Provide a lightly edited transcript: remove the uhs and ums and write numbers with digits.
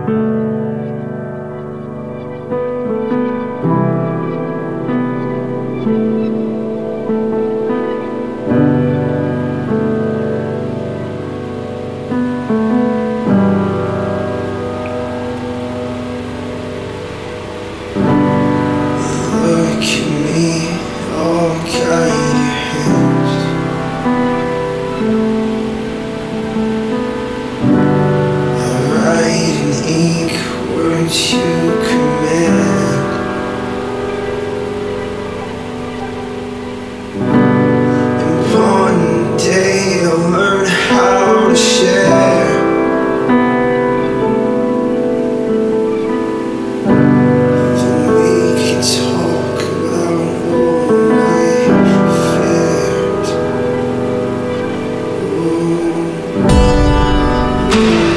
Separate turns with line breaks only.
Look at me, all kind of hinged. I write in ink words you command. And one day I'll learn how to share. Then we can talk about all my fears. Ooh.